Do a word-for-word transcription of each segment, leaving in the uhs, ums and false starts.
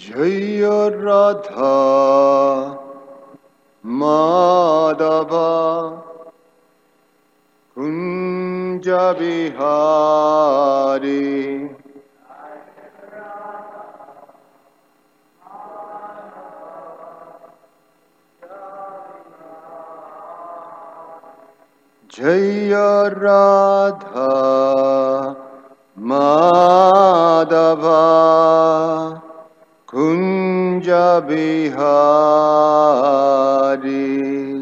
Jaya Radha Madhava Kunja Bihari Jaya Radha Madhava Kunja Bihari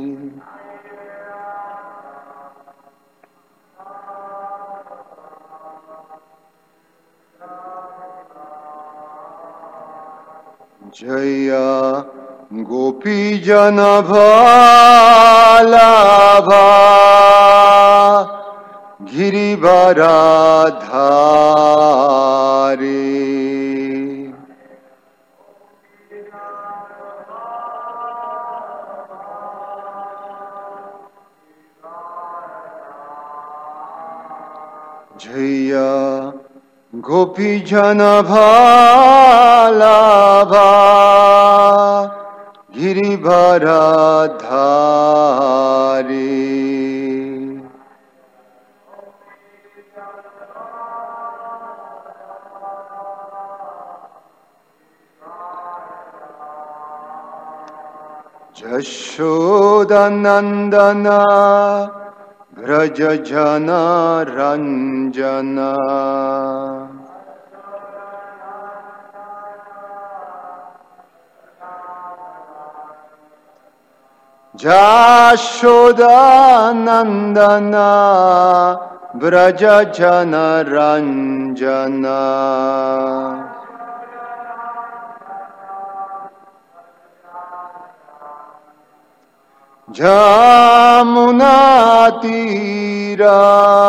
Jaya Gopi Jana Bhalabha Girivaradhari Jaya Gopi Jana Bhalabha Girivaradhari Jashodanandana Vrajajana Ranjana Jashodanandana Vrajajana Ranjana Jamunatira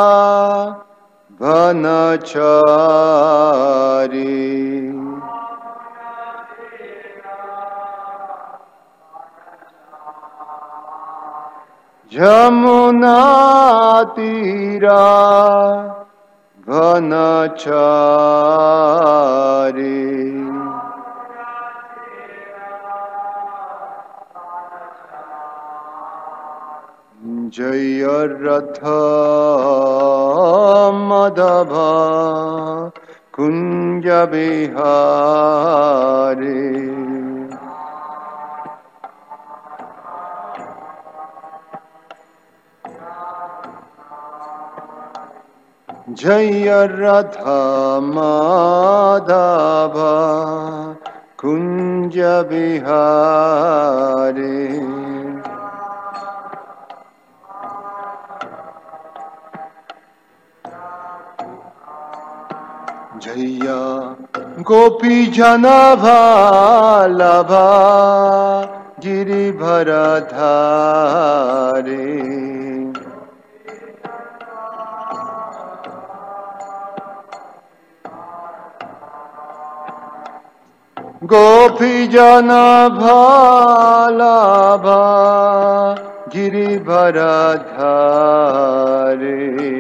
Vanachari Jamunatira Vanachari Jaya Radha Madhava Kunja Bihari Jaya Radha Madhava Kunja Bihari Jaya Gopi Jana Bhalabha Girivaradhari Gopi Jana Bhalabha Girivaradhari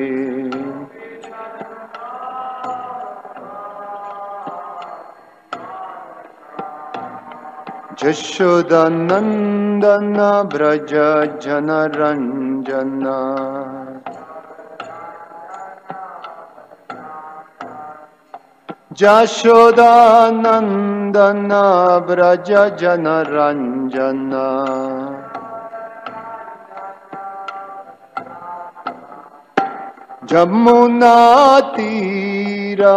Jashodanandana Vrajajana Ranjana Jashodanandana Vrajajana Ranjana Jamunatira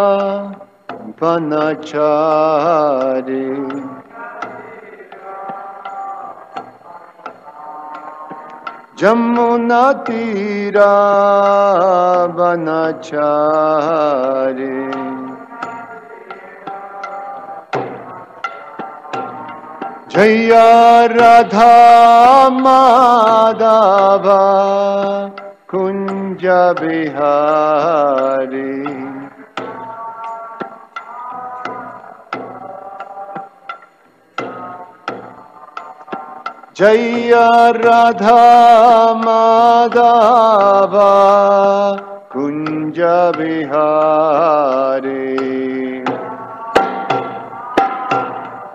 Vanachari Jamunatira Vanachari Jaya Radha Madhava Kunja Bihari Jaya Radha Madhava Kunja Bihari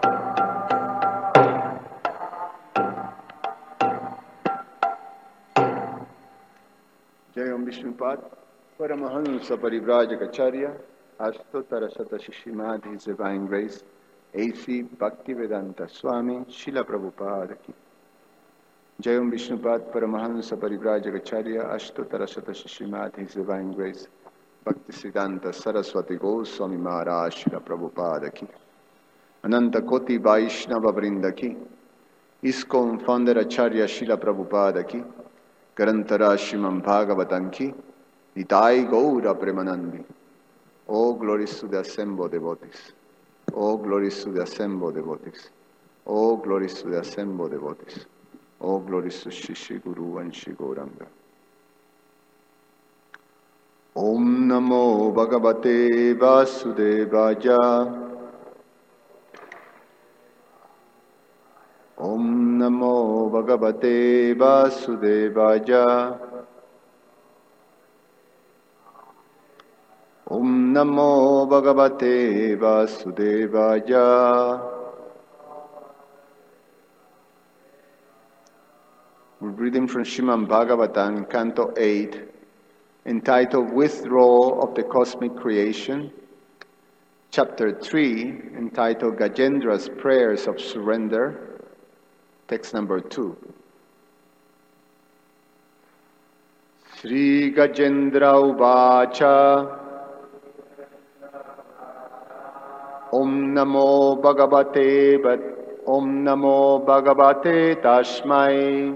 Vishnupada Paramahansa Parivrajacharya Ashtottara Shata Shishimad His Divine Grace A C Bhaktivedanta Swami Srila Prabhupada Ki Jayam Vishnupad Paramahansa Parivrajacharya Ashtottara Shata Shishimad His Divine Grace Bhaktisiddhanta Saraswati Goswami Maharaj Srila Prabhupada Ki Ananta Koti Vaishnava Vrinda Ki ISKCON Founder Acharya Srila Prabhupada Ki Garantara Srimad Bhagavatam Ki Nitai Gaura Premanandi. All glories to the assembled devotees. All glories to the assembled devotees. All glories to the assembled devotees. All glories to Shri Shri Guru and Shri Gauranga. Om Namo Bhagavate Vasudevaya. Om Namo Bhagavate Vasudevaya. Om Namo Bhagavate Vasudevaya. We're reading from Srimad Bhagavatam, Canto eight, entitled Withdrawal of the Cosmic Creation, Chapter three, entitled Gajendra's Prayers of Surrender, text number two. Sri Gajendra Uvacha Om Namo Bhagavate Bhat Om Namo Bhagavate Tashmai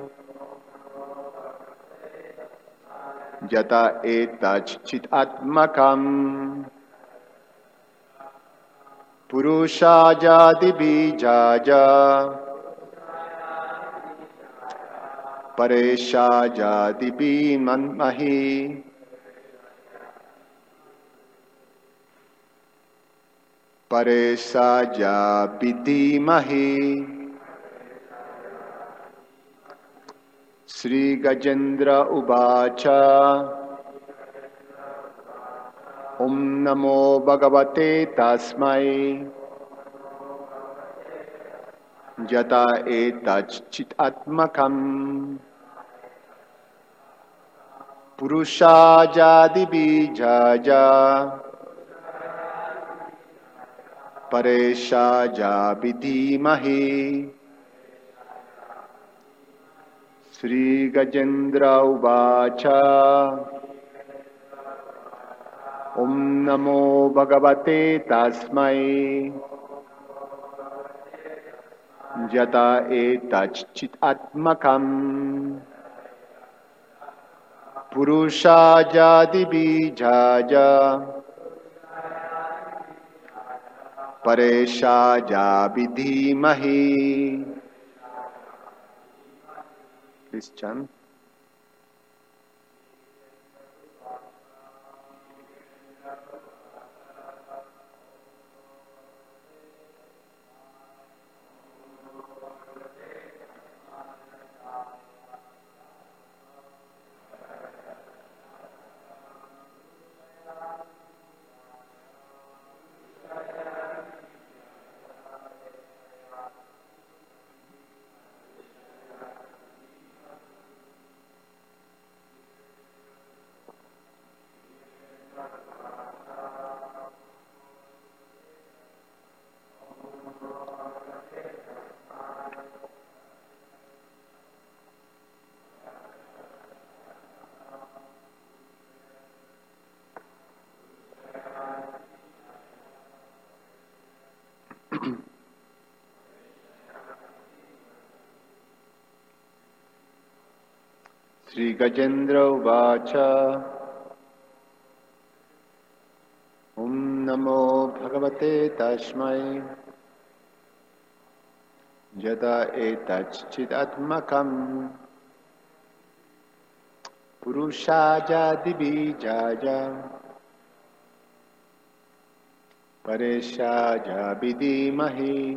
Yata Etach Chit Atmakam Purusha Jadi Bijaja Paresha Jadi Bimanmahi Paresha Jadi Mahi. Sri Gajendra Uvacha Om Namo Bhagavate Tasmai Yata Etach Chit Atmakam Purusha Jadi Bijaja Paresha Jadi Mahi. Sri Gajendra Uvacha Om Namo Bhagavate Tasmai Yata Etach Chit Atmakam Purusha Jadi Bijaja Paresha Jadi Mahi. Please chant. Sri Gajendra Uvacha Om Namo Bhagavate Tashmai Yata Etach Chit Atmakam Purusha Jadi Bijaja Paresha Jadi Mahi.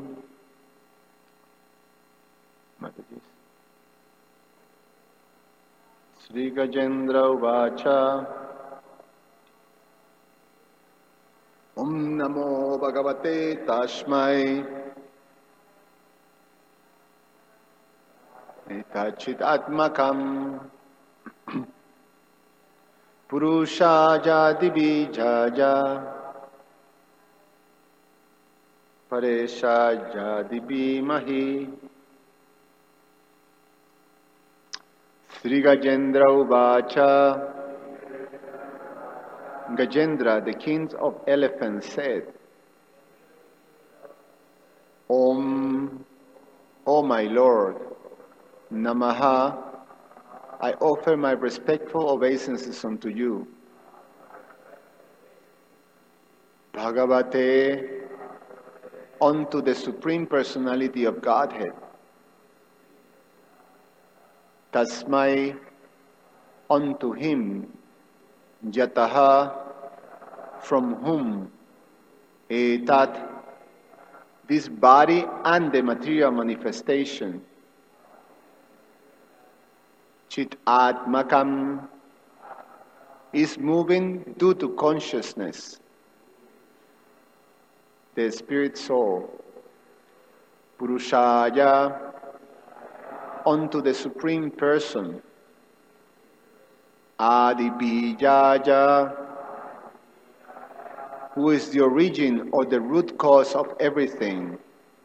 Sri Gajendra Uvacha Om Namo Bhagavate Tashmai Etachit Atmakam Purushaja Divijaja Pareshaja Divimahi Sri Gajendra Uvacha. Gajendra, the king of elephants, said, Om, O my Lord, Namaha, I offer my respectful obeisances unto you. Bhagavate, unto the Supreme Personality of Godhead. Tasmai, unto him. Yataha, from whom. Etat, this body and the material manifestation. Chit Atmakam is moving due to consciousness. The spirit soul. Purushaya, unto the Supreme Person. Adibijaya, who is the origin or the root cause of everything.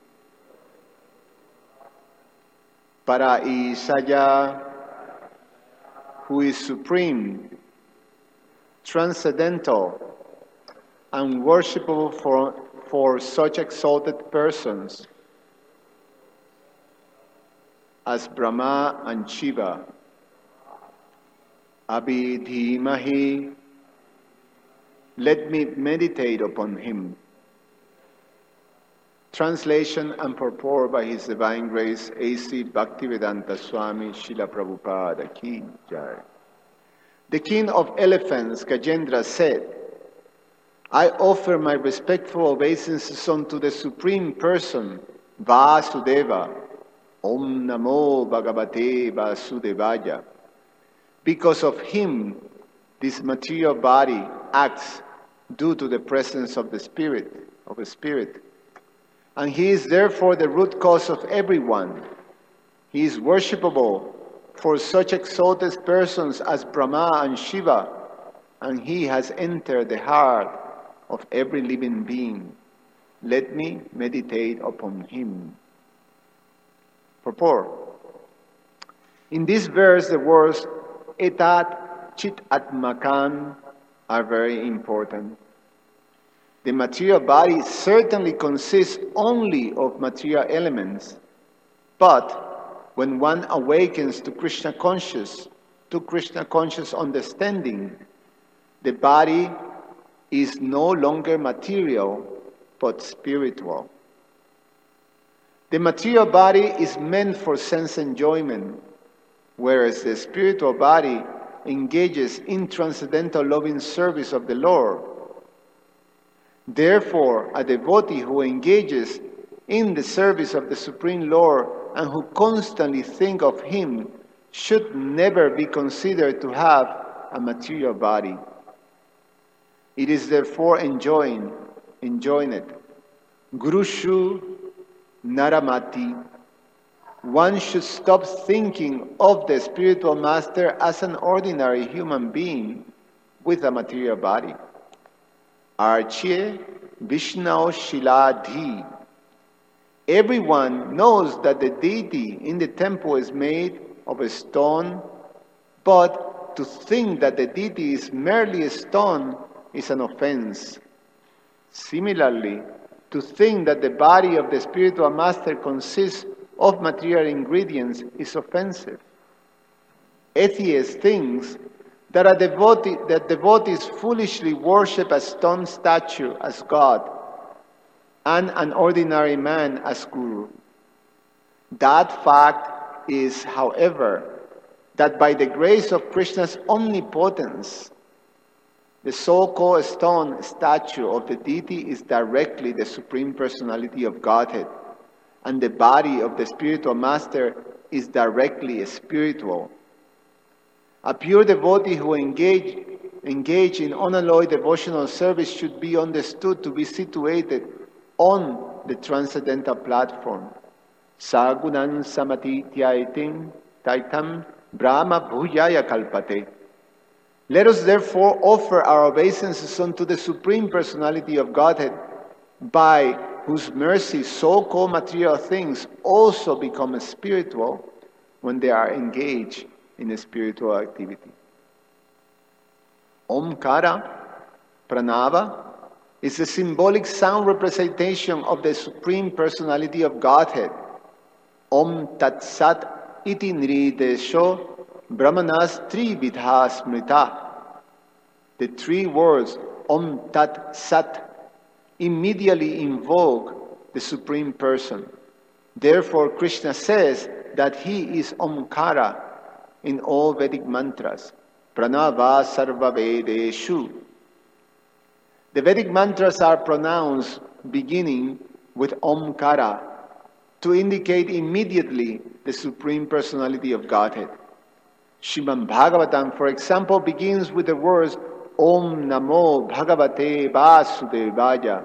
Paraisaya, who is supreme, transcendental, and worshipable for, for such exalted persons as Brahma and Shiva. Abhidhimahi, let me meditate upon him. Translation and purport by His Divine Grace, A C Bhaktivedanta Swami Srila Prabhupada Ki Jai. The king of elephants, Gajendra, said, I offer my respectful obeisances unto the Supreme Person, Vasudeva. Om Namo Bhagavate Vasudevaya. Because of him, this material body acts due to the presence of the Spirit, of a Spirit. And he is therefore the root cause of everyone. He is worshipable for such exalted persons as Brahma and Shiva, and he has entered the heart of every living being. Let me meditate upon him. Purport. In this verse, the words etat, chit atmakan are very important. The material body certainly consists only of material elements, but when one awakens to Krishna conscious, to Krishna conscious understanding, the body is no longer material but spiritual. The material body is meant for sense enjoyment, whereas the spiritual body engages in transcendental loving service of the Lord. Therefore, a devotee who engages in the service of the Supreme Lord and who constantly thinks of Him should never be considered to have a material body. It is therefore enjoined, enjoined, Gurushu Naramati. One should stop thinking of the spiritual master as an ordinary human being with a material body. Archye Vishnao Shiladhi. Everyone knows that the deity in the temple is made of a stone, but to think that the deity is merely a stone is an offense. Similarly, to think that the body of the spiritual master consists of material ingredients is offensive. Atheist thinks that a devotee, that devotees foolishly worship a stone statue as God and an ordinary man as Guru. That fact is, however, that by the grace of Krishna's omnipotence, the so-called stone statue of the deity is directly the Supreme Personality of Godhead, and the body of the spiritual master is directly spiritual. A pure devotee who engage, engage in unalloyed devotional service should be understood to be situated on the transcendental platform. Sagunan samati tyaitim taitam brahma bhujaya kalpate. Let us therefore offer our obeisances unto the Supreme Personality of Godhead, by whose mercy so-called material things also become spiritual when they are engaged in a spiritual activity. Omkara, Pranava, is a symbolic sound representation of the Supreme Personality of Godhead. Om Tat Sat iti nridesho brahmanas trividha smrita. The three words Om Tat Sat immediately invoke the Supreme Person. Therefore, Krishna says that he is Omkara in all Vedic mantras. Pranava sarva vedeshu. The Vedic mantras are pronounced beginning with Omkara to indicate immediately the Supreme Personality of Godhead. Srimad Bhagavatam, for example, begins with the words Om Namo Bhagavate Vasudevaya.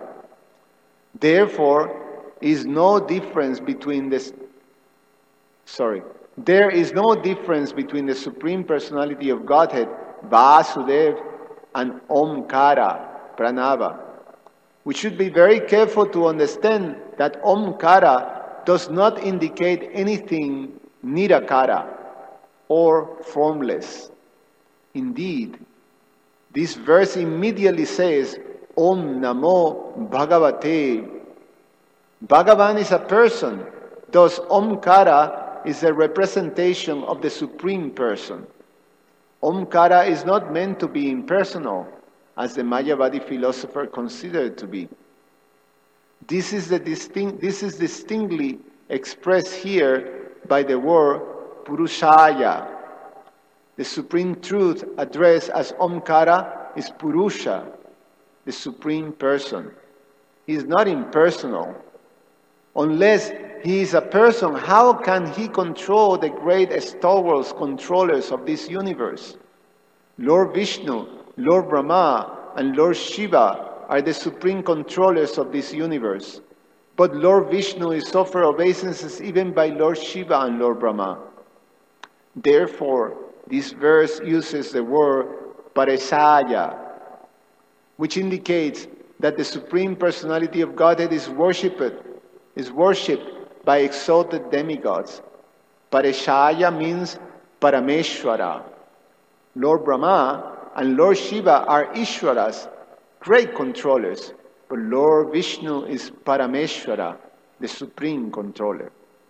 Therefore, is no difference between this. Sorry, there is no difference between the Supreme Personality of Godhead, Vasudev, and Omkara, Pranava. We should be very careful to understand that Omkara does not indicate anything Nirakara or formless. Indeed, this verse immediately says, Om Namo Bhagavate. Bhagavan is a person, thus Omkara is a representation of the Supreme Person. Omkara is not meant to be impersonal, as the Mayavadi philosopher considered to be. This is, the distinct, this is distinctly expressed here by the word Purushaya. The Supreme Truth addressed as Omkara is Purusha, the Supreme Person. He is not impersonal. Unless he is a person, how can he control the great stalwarts controllers of this universe? Lord Vishnu, Lord Brahma, and Lord Shiva are the supreme controllers of this universe. But Lord Vishnu is offered obeisances even by Lord Shiva and Lord Brahma. Therefore, this verse uses the word Pareshaya, which indicates that the Supreme Personality of Godhead is worshipped, is worshipped by exalted demigods. Pareshaya means Parameshwara. Lord Brahma and Lord Shiva are Ishwaras, great controllers, but Lord Vishnu is Parameshwara, the supreme controller.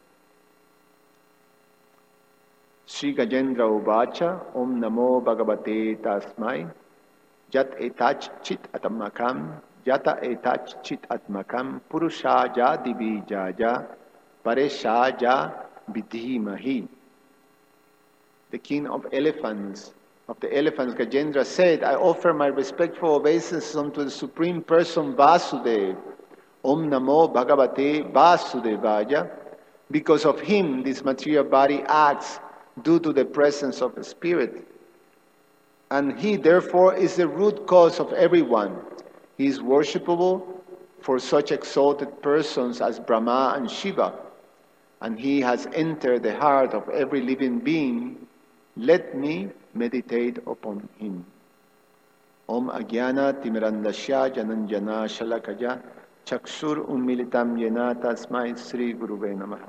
Sri Gajendra Uvacha, Om Namo Bhagavate Tasmai, Jat etach chit atmakam, Jata etach chit atmakam, Purushaja divijaja, Pareshaja vidhimahi. The king of elephants, of the elephants, Gajendra said, I offer my respectful obeisance unto the Supreme Person Vasudeva. Om Namo Bhagavate Vasudevaya. Because of him, this material body acts due to the presence of the Spirit. And he, therefore, is the root cause of everyone. He is worshipable for such exalted persons as Brahma and Shiva. And he has entered the heart of every living being. Let me meditate upon him. Om Agyana Timirandasya Jananjana Shalakaya Chakshur Ummilitam Yena Tasmai Sri Guruve Namaha.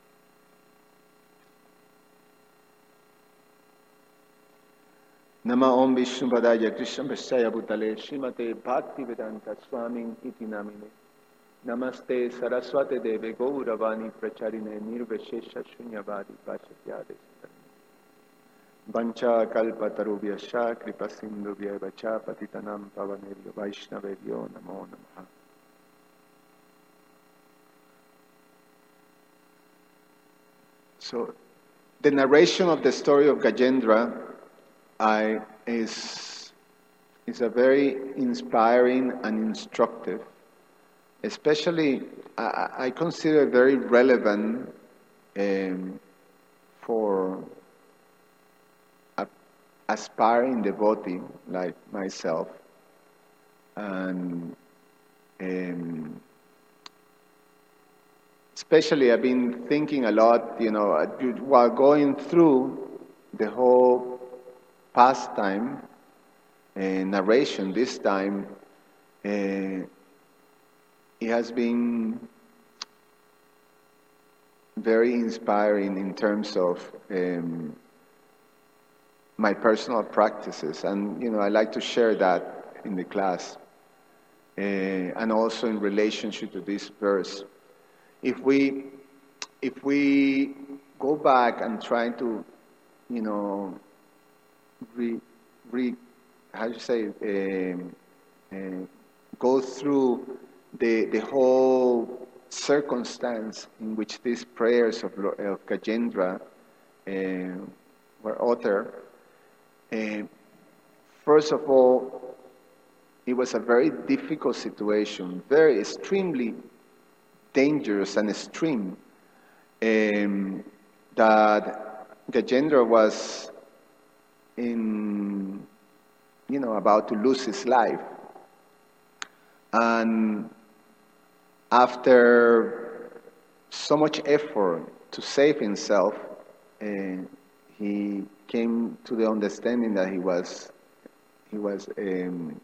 Nama Om Vishnu Padaya Krishna Vishaya Bhutale Srimate Bhakti Vedanta Swami Iti Namine Namaste Saraswate Deve Gauravani Pracharine Nirveshesha Shunyavadi Vashatyade Vancha Kalpa Tarubhyasha Kripa Sindhubhya Vacha Patitanam Pavanebhyo Vaishnavebhyo Namo Namaha. So, the narration of the story of Gajendra I, is, is a very inspiring and instructive. Especially, I, I consider very relevant um, for a aspiring devotee like myself. And um, especially, I've been thinking a lot, you know, while going through the whole pastime uh, narration this time, uh, it has been very inspiring in terms of um, my personal practices. And, you know, I like to share that in the class. Uh, and also in relationship to this verse. If we, if we go back and try to, you know, re, re how do you say, um, uh, go through the, the whole circumstance in which these prayers of, of Gajendra uh, were uttered, uh, first of all, it was a very difficult situation, very extremely dangerous and extreme, um, that Gajendra was in, you know, about to lose his life. And after so much effort to save himself, uh, he came to the understanding that he was, he was, um,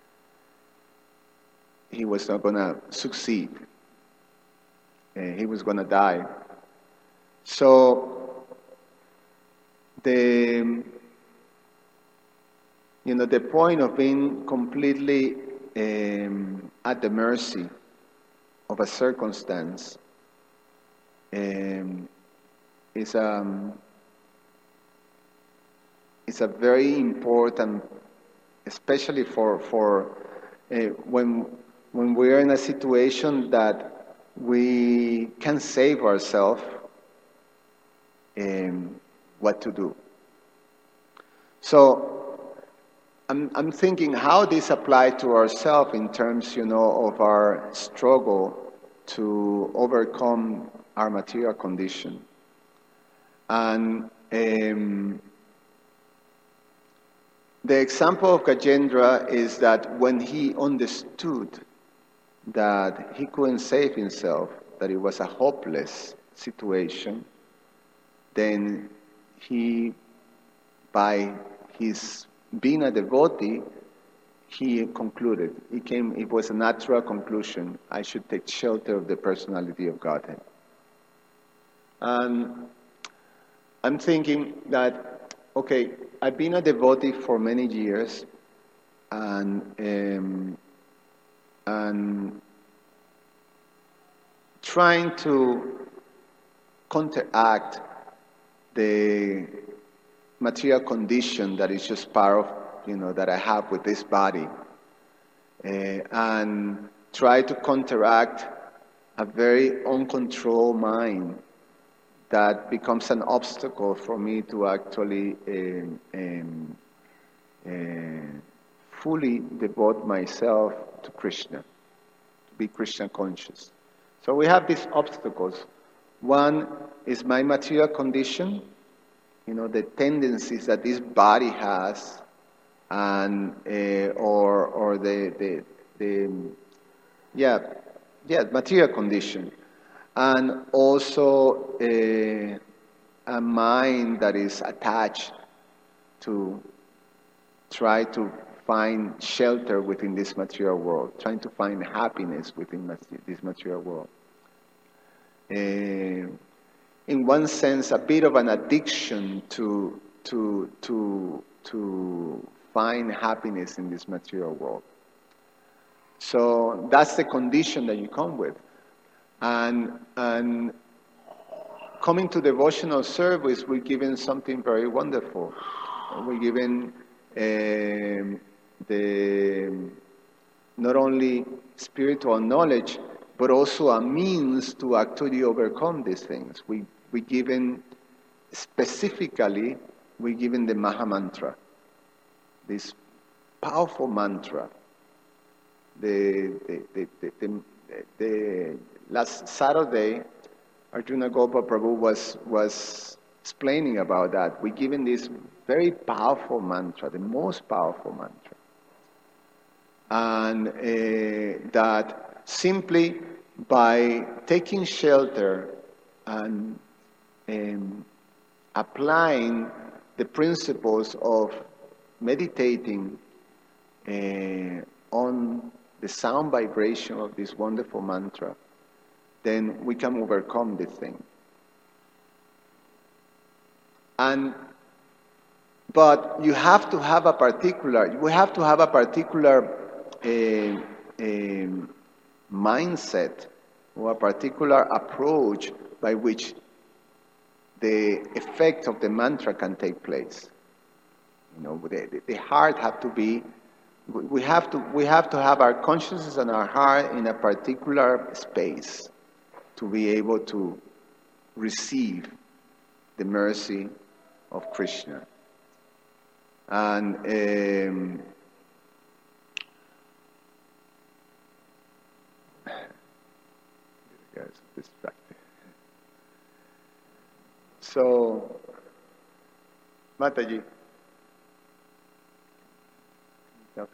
he was not going to succeed. Uh, he was going to die. So the, you know, the point of being completely um, at the mercy of a circumstance um, is um, is a very important, especially for for uh, when when we are in a situation that we can save ourselves. Um, what to do? So I'm I'm thinking how this applies to ourselves in terms, you know, of our struggle to overcome our material condition. And um, the example of Gajendra is that when he understood that he couldn't save himself, that it was a hopeless situation, then he, by his being a devotee, he concluded, it came, it was a natural conclusion, I should take shelter of the personality of Godhead. And I'm thinking that, okay, I've been a devotee for many years, and um, and trying to counteract the material condition that is just part of, you know, that I have with this body, uh, and try to counteract a very uncontrolled mind that becomes an obstacle for me to actually um, um, uh, fully devote myself to Krishna, to be Krishna conscious. So we have these obstacles. One is my material condition, you know, the tendencies that this body has, and uh, or or the the the yeah yeah material condition. And also uh, a mind that is attached to try to find shelter within this material world, trying to find happiness within this material world. Uh, in one sense, a bit of an addiction to to to to find happiness in this material world. So that's the condition that you come with. And, and coming to devotional service, we're given something very wonderful. We're given um, the not only spiritual knowledge, but also a means to actually overcome these things. We we given specifically, we're given the Maha Mantra, this powerful mantra. The the the the, the, the Last Saturday, Arjuna Gopa Prabhu was, was explaining about that. We're given this very powerful mantra, the most powerful mantra. And uh, that simply by taking shelter and um, applying the principles of meditating uh, on the sound vibration of this wonderful mantra, then we can overcome this thing. And but you have to have a particular, we have to have a particular uh, uh, mindset or a particular approach by which the effect of the mantra can take place. You know, the, the heart have to be, we have to, we have to have our consciousness and our heart in a particular space to be able to receive the mercy of Krishna. And um, guys distracted. So, Mataji. Okay.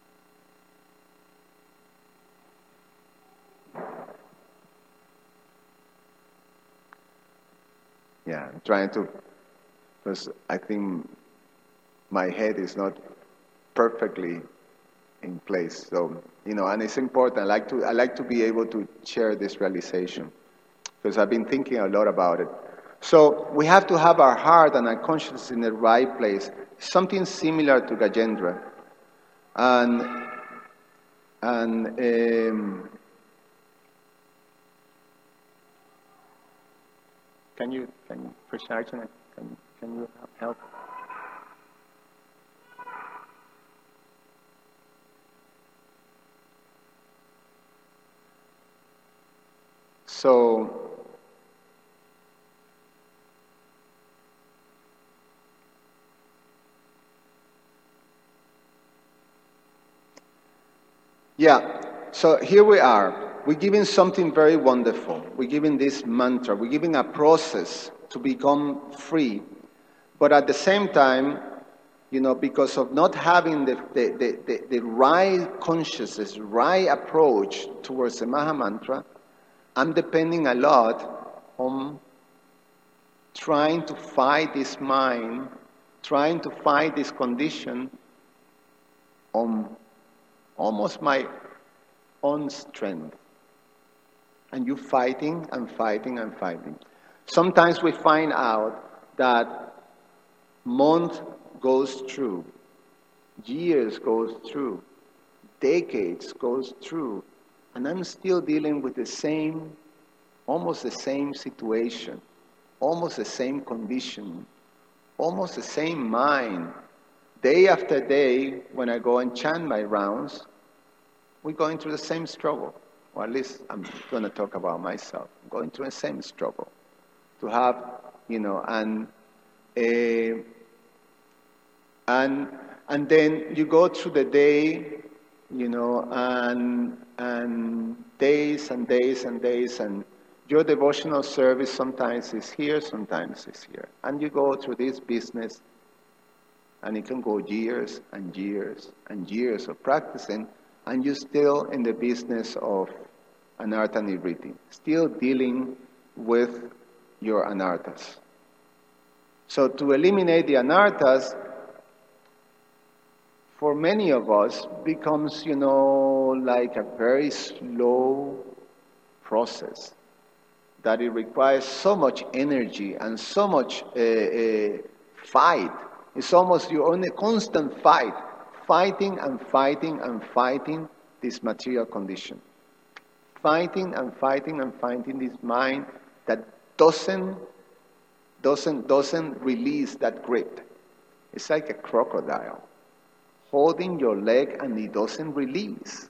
Yeah, I'm trying to, because I think my head is not perfectly in place. So, you know, and it's important. I like to, I like to be able to share this realization because I've been thinking a lot about it. So we have to have our heart and our consciousness in the right place. Something similar to Gajendra. And, and, um, can you, can you, Krishna Archana, can, can you help? So, yeah, so here we are. We're giving something very wonderful. We're giving this mantra. We're giving a process to become free. But at the same time, you know, because of not having the, the, the, the, the right consciousness, right approach towards the Maha Mantra, I'm depending a lot on trying to fight this mind, trying to fight this condition on almost my own strength. And you fighting and fighting and fighting. Sometimes we find out that month goes through, years goes through, decades goes through, and I'm still dealing with the same, almost the same situation, almost the same condition, almost the same mind. Day after day, when I go and chant my rounds, we're going through the same struggle. Or at least I'm going to talk about myself. I'm going through the same struggle. To have, you know, and uh, and and then you go through the day, you know, and and days and days and days, and your devotional service sometimes is here, sometimes is here, and you go through this business, and it can go years and years and years of practicing, and you're still in the business of anartha nivritti, still dealing with your anarthas. So to eliminate the anarthas, for many of us, becomes, you know, like a very slow process, that it requires so much energy and so much uh, uh, fight. It's almost you're on a constant fight, fighting and fighting and fighting this material condition. Fighting and fighting and fighting this mind that doesn't, doesn't, doesn't release that grip. It's like a crocodile holding your leg and it doesn't release.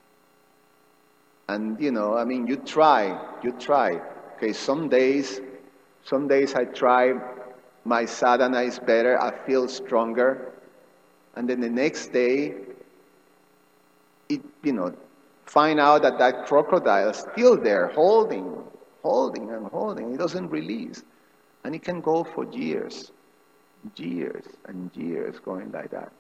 And, you know, I mean, you try, you try. Okay, some days, some days I try, my sadhana is better, I feel stronger. And then the next day, it, you know, find out that that crocodile is still there, holding, holding and holding. It doesn't release. And it can go for years, years and years going like that.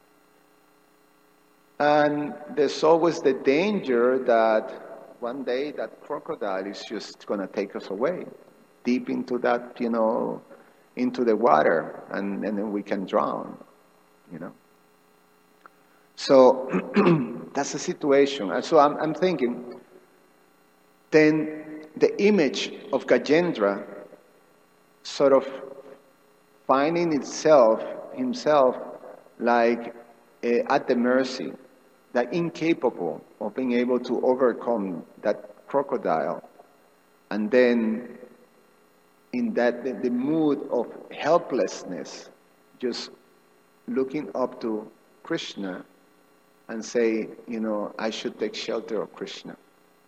And there's always the danger that one day that crocodile is just going to take us away, deep into that, you know, into the water, and, and then we can drown, you know. So that's the situation. And so I'm, I'm thinking, then the image of Gajendra sort of finding itself, himself, like uh, at the mercy, that incapable of being able to overcome that crocodile, and then in that the, the mood of helplessness, just looking up to Krishna and say, you know, I should take shelter of Krishna.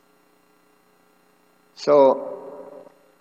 So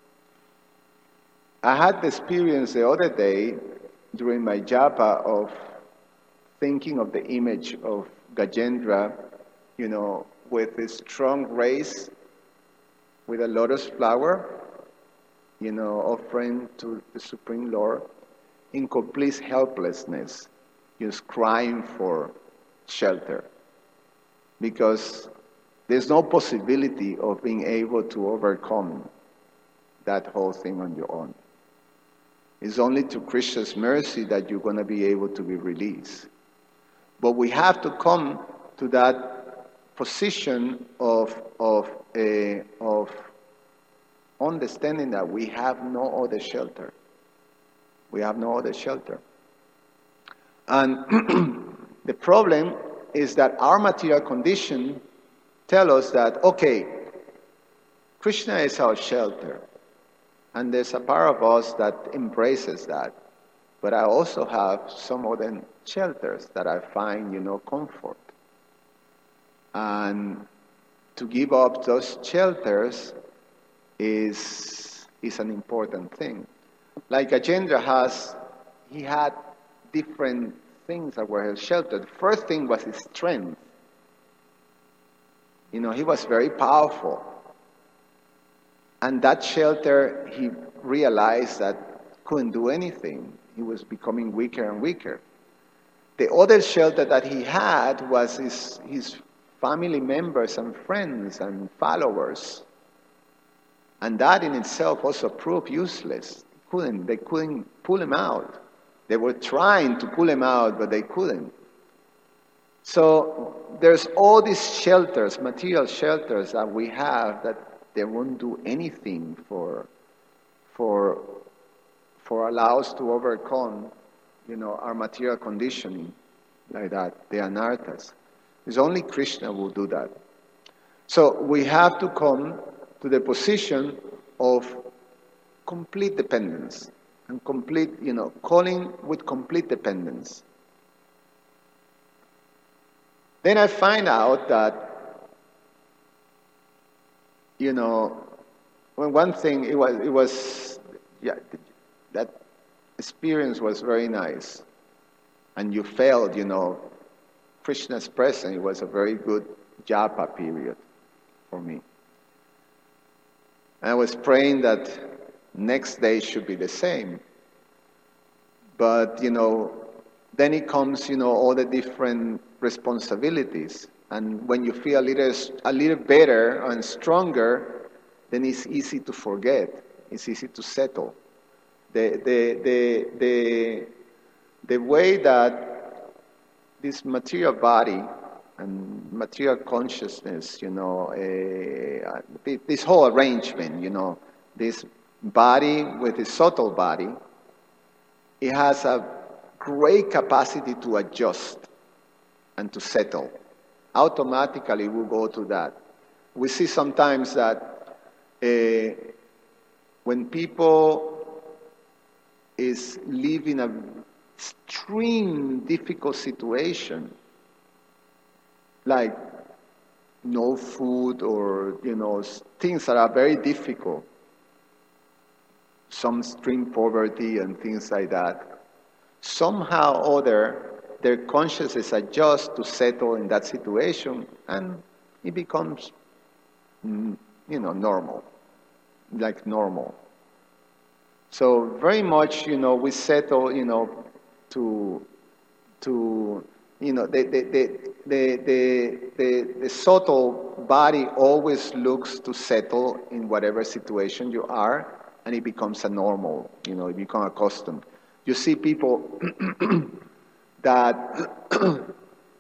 I had the experience the other day during my japa of thinking of the image of Gajendra, you know, with his strong rays, with a lotus flower, you know, offering to the Supreme Lord, in complete helplessness, just crying for shelter. Because there's no possibility of being able to overcome that whole thing on your own. It's only to Krishna's mercy that you're going to be able to be released. But we have to come to that position of of uh, of understanding that we have no other shelter. We have no other shelter. And the problem is that our material condition tell us that, okay, Krishna is our shelter. And there's a part of us that embraces that. But I also have some other shelters that I find, you know, comfort. And to give up those shelters is is an important thing. Like Gajendra has, he had different things that were his shelter. The first thing was his strength. You know, he was very powerful. And that shelter, he realized that couldn't do anything. He was becoming weaker and weaker. The other shelter that he had was his, his family members and friends and followers. And that in itself also proved useless. Couldn't, they couldn't pull him out. They were trying to pull him out, but they couldn't. So there's all these shelters, material shelters that we have that they won't do anything for, for, for allow us to overcome, you know, our material conditioning like that, the anarthas. It's only Krishna who will do that. So we have to come to the position of complete dependence and complete, you know, calling with complete dependence. Then I find out that, you know, when one thing, it was, it was, yeah, that experience was very nice. And you felt, you know, Krishna's presence. It was a very good japa period for me. And I was praying that next day should be the same. But, you know, then it comes, you know, all the different responsibilities. And when you feel a little, a little better and stronger, then it's easy to forget. It's easy to settle. The, the, the, the, the way that this material body and material consciousness, you know, uh, this whole arrangement, you know, this body with the subtle body, it has a great capacity to adjust and to settle. Automatically we'll go to that. We see sometimes that uh, when people is living a extreme difficult situation, like no food or, you know, things that are very difficult, some extreme poverty and things like that, somehow or other, their consciousness adjusts to settle in that situation, and it becomes, you know, normal, like normal. So very much, you know, we settle, you know, to, to, you know, the the the the the, the, the subtle body always looks to settle in whatever situation you are, and it becomes a normal, you know, you become accustomed. You see people that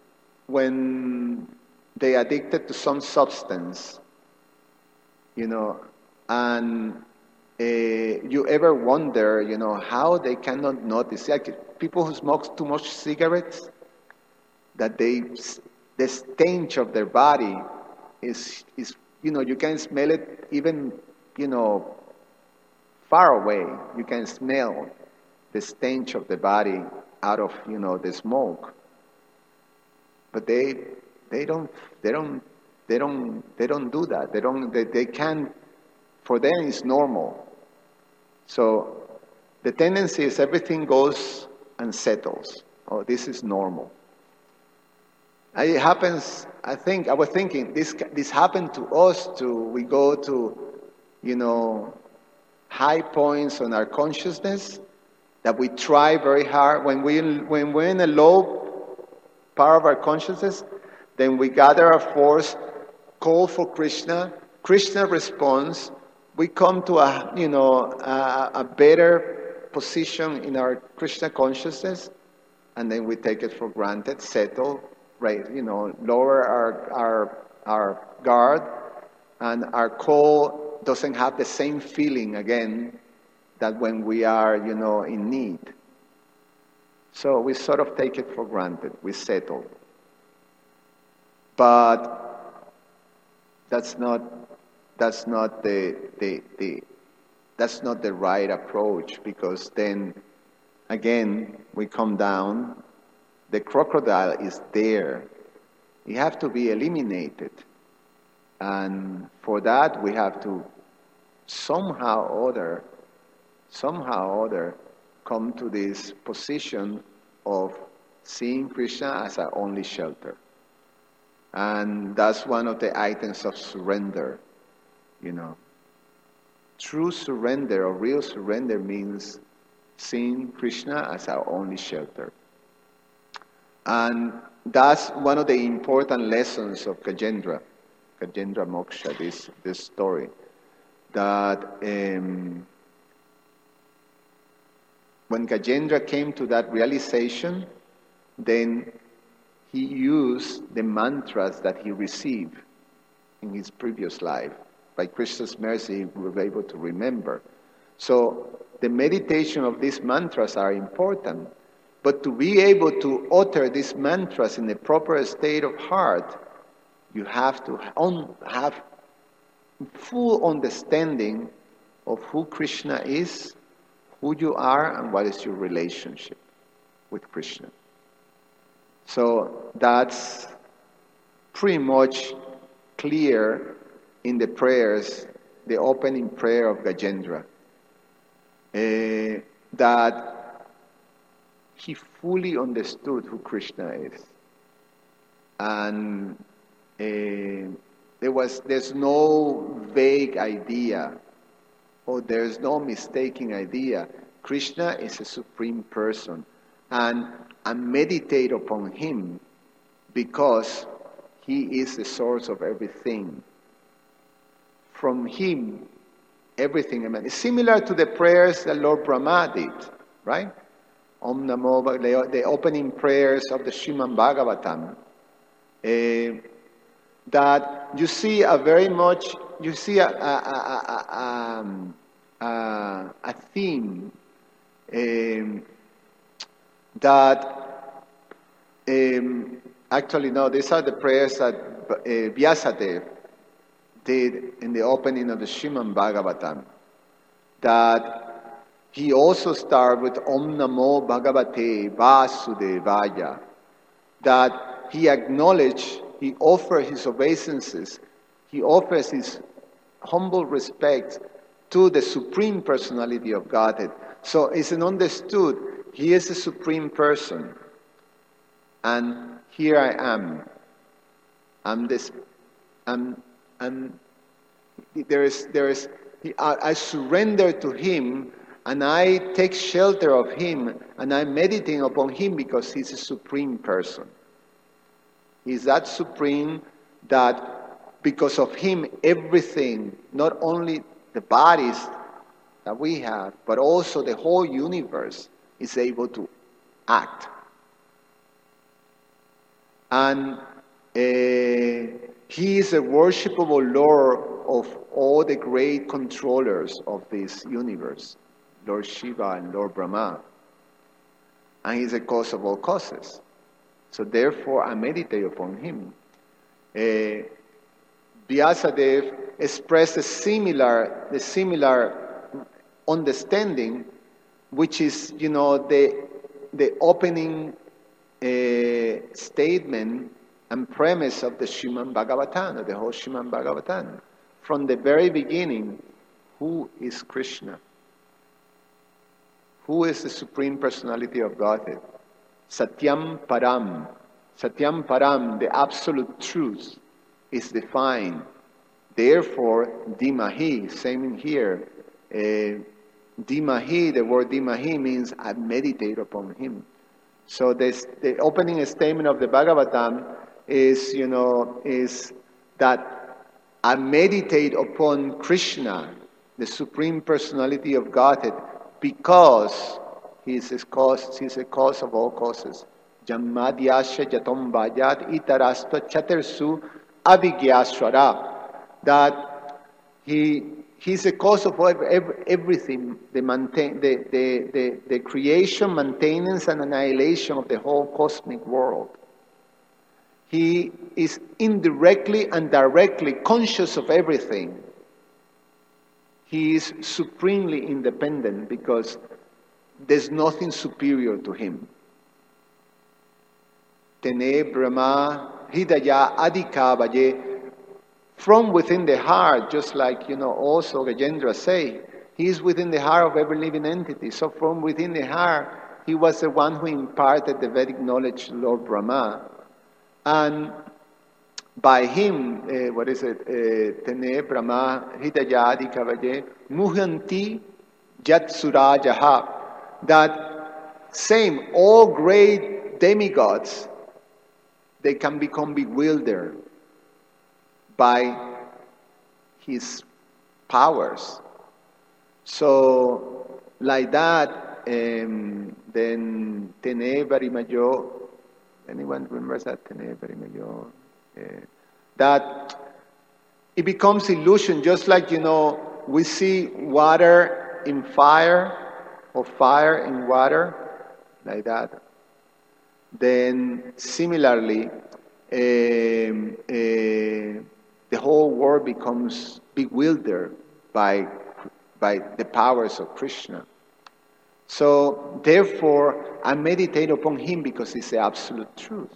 when they addicted to some substance, you know, and uh, you ever wonder, you know, how they cannot notice, like people who smoke too much cigarettes, that they, the stench of their body is, is, you know, you can smell it even, you know, far away. You can smell the stench of the body out of, you know, the smoke. But they, they don't, they don't, they don't, they don't do that. They don't, they, they can't, for them it's normal. So the tendency is everything goes and settles. Oh, this is normal. It happens, I think, I was thinking, this this happened to us too. We go to, you know, high points on our consciousness that we try very hard. When, we, when we're in a low part of our consciousness, then we gather our force, call for Krishna. Krishna responds. We come to a, you know, a, a better position in our Krishna consciousness, and then we take it for granted, settle, right, you know, lower our our our guard, and our call doesn't have the same feeling again that when we are, you know, in need. So we sort of take it for granted, we settle. But that's not that's not the the, the that's not the right approach, because then again we come down. The crocodile is there. You have to be eliminated. And for that we have to somehow or other, somehow or other come to this position of seeing Krishna as our only shelter. And that's one of the items of surrender, you know. True surrender or real surrender means seeing Krishna as our only shelter. And that's one of the important lessons of Gajendra, Gajendra Moksha, this, this story, that um, when Gajendra came to that realization, then he used the mantras that he received in his previous life. By Krishna's mercy, we were able to remember. So the meditation of these mantras are important. But to be able to utter these mantras in the proper state of heart, you have to have full understanding of who Krishna is, who you are, and what is your relationship with Krishna. So that's pretty much clear in the prayers, the opening prayer of Gajendra, uh, that he fully understood who Krishna is. And uh, there was, there's no vague idea, or there's no mistaken idea. Krishna is a supreme person. And I meditate upon him because he is the source of everything. From him, everything emanates. It's similar to the prayers that Lord Brahma did, right? Om Namo, the, the opening prayers of the Srimad Bhagavatam. Uh, that you see a very much, you see a, a, a, a, um, a, a theme um, that um, actually no, these are the prayers that uh, Vyasadeva did in the opening of the Srimad Bhagavatam. That he also started with Om Namo Bhagavate Vasudevaya. That he acknowledged, he offered his obeisances, he offers his humble respect to the Supreme Personality of Godhead. So it's an understood, he is the Supreme Person. And here I am. I'm this, I'm, I'm, there is, there is, I, I surrender to him, and I take shelter of him, and I'm meditating upon him because he's a supreme person. He's that supreme that because of him, everything, not only the bodies that we have, but also the whole universe is able to act. And uh, he is a worshipable Lord of all the great controllers of this universe, Lord Shiva and Lord Brahma. And he is a cause of all causes. So therefore, I meditate upon him. Uh, Vyasadeva expressed a similar, the similar understanding, which is, you know, the the opening uh, statement and premise of the Srimad Bhagavatam, of the whole Srimad Bhagavatam. From the very beginning, who is Krishna? Who is the Supreme Personality of Godhead? Satyam Param. Satyam Param, the absolute truth, is defined. Therefore, Dimahi, same in here. Uh, Dimahi, the word Dimahi means I meditate upon him. So this, the opening statement of the Bhagavatam is, you know, is that I meditate upon Krishna, the Supreme Personality of Godhead, because he is a cause, he is a cause of all causes. Jammadhyasya jatam vajat itarastva chatersu avigyaswara. That he he's a cause of every, everything, the, maintain, the, the, the, the creation, maintenance, and annihilation of the whole cosmic world. He is indirectly and directly conscious of everything. He is supremely independent because there's nothing superior to him. Tene Brahma Hidaya Adhikavaye. From within the heart, just like, you know, also Gajendra say, he is within the heart of every living entity. So from within the heart, he was the one who imparted the Vedic knowledge to Lord Brahma. And by him, uh, what is it? Tene Brahma Hidayadi Kavaye Muhanti Jatsurajaha. That same, all great demigods, they can become bewildered by his powers. So, like that, um, then Tene Varimayo, anyone remembers that? Tene Varimayo? Uh, that it becomes illusion, just like, you know, we see water in fire, or fire in water, like that. Then, similarly, um, uh, the whole world becomes bewildered by, by the powers of Krishna. So, therefore, I meditate upon him because it's the absolute truth.